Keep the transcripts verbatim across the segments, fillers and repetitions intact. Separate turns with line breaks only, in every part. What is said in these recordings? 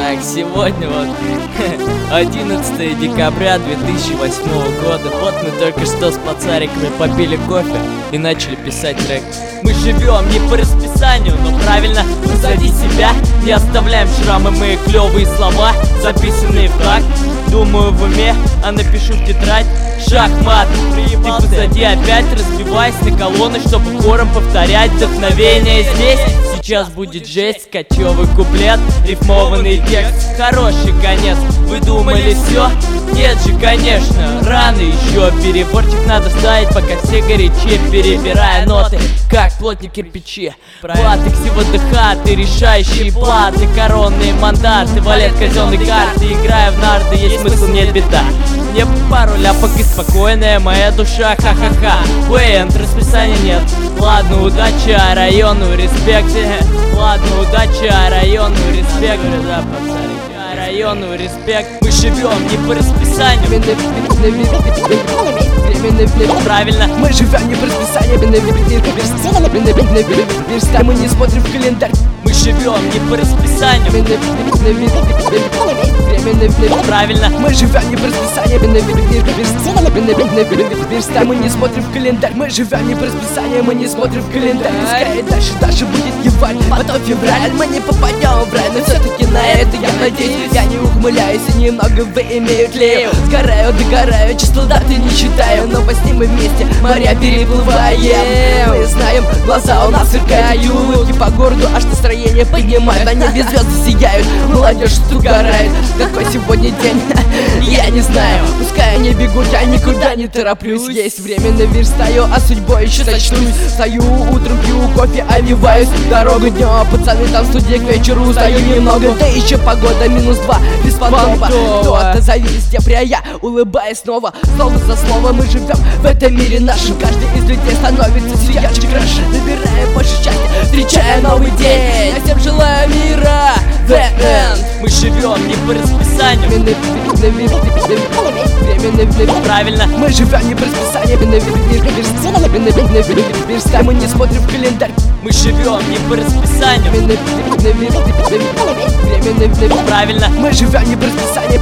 Так, сегодня вот одиннадцатое декабря две тысячи восьмого года. Вот мы только что с пацариками попили кофе и начали писать трек. Мы живем не по расписанию, но правильно, позади себя не оставляем шрамы, мы клевые слова, записанные в такт. Думаю в уме, а напишу в тетрадь. Шахмат, ты позади опять, разбиваясь на колонны, чтобы хором повторять. Вдохновение здесь, сейчас будет жесть. Скачевый куплет, рифмованный текст, хороший конец. Вы думали все? Нет же, конечно, рано еще. Переборчик надо ставить, пока все горячи, перебирая ноты, как плотник кирпичи. Платы, ксиво ДХ, ты решающие платы, коронные мандаты, валет казенной карты. Играя в нарды, есть смысл, нет беда. Мне пару ляпок и спокойная моя душа, ха-ха-ха. Уэйент, расписания нет. Ладно, удачи, а району респект. Ладно, удачи, а району респект. Да, пацаны, а району респект. Мы живем не по расписанию. Правильно,
мы живем не по расписанию. Мы не смотрим в календарь.
мы живем не по расписанию. Правильно,
мы живем не по расписанию. Мы не смотрим в календарь. Мы живем не по расписанию. Мы не смотрим в календарь. Пускай дальше даже будет январь, потом февраль. Мы не попадем в рай, но все-таки на это я надеюсь. Я не ухмыляюсь и немного выимею тлею. Сгораю, догораю, числа даты не считаю, но по ним мы вместе моря переплываем. Мы знаем, глаза у нас сверкают, улыбки по городу, аж настроение поднимают. На небе звезды сияют, молодежь угорает. Какой сегодня день, я не знаю. Пускай они бегут, я никуда не тороплюсь. Есть время наверстаю, а судьбой еще сочтусь. Встаю утром, пью кофе, овиваюсь дорогу днем. Пацаны там в студии к вечеру устаю немного. Да еще погода минус два, без фантома. Кто-то завис в декабре, я улыбаюсь снова. Слово за слово мы живем в этом мире нашем. Каждый из людей становится все ярче, краше, набирая больше счастья, встречая новый день. Я всем желаю мира, the end.
мы живем не по расписанию. Правильно,
мы живем не по расписанию. Мы не смотрим в календарь.
мы живем не по расписанию. Правильно,
мы живем не по расписанию.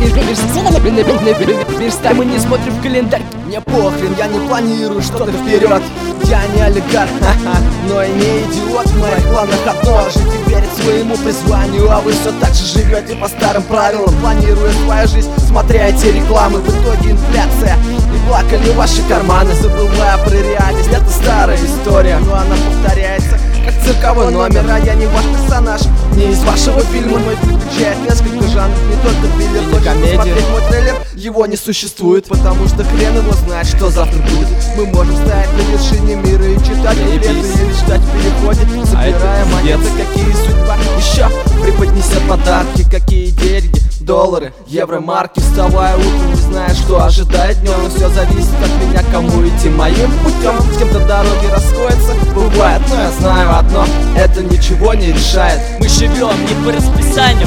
Мы не смотрим в календарь.
Мне похрен, я не планирую что-то вперед. Я не олигарх, но и не идиот. В моих планах одно — жить и верить своему призванию. А вы все так же живете по старым правилам, планируя свою жизнь, смотря эти рекламы. В итоге инфляция, и плакали ваши карманы, забывая про реальность. Это старая история, но она повторяется как цирковой номер. А я не ваш персонаж, не из вашего фильма. Мой включает несколько жанров, не только триллер. Хочешь посмотреть мой трейлер? Его не существует, потому что хрен его знает, что завтра будет. Мы можем стоять на вершине мира и читать билеты, или ждать в переходе, собирая монеты. Какие судьба еще преподнесет подарки, какие деньги, доллары, евро, марки. Вставая утром, не зная, что ожидает днем. Все зависит от меня, кому идти моим путем. С кем-то дороги расходятся, бывает, но я знаю одно: это ничего не решает.
мы живем не по расписанию.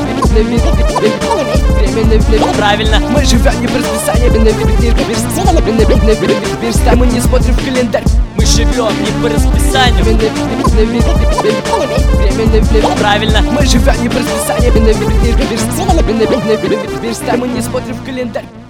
Правильно,
мы живем не по расписанию. Мы не смотрим в календарь.
мы живем не по расписанию. Правильно,
мы живем не по расписанию. Мы не смотрим в календарь.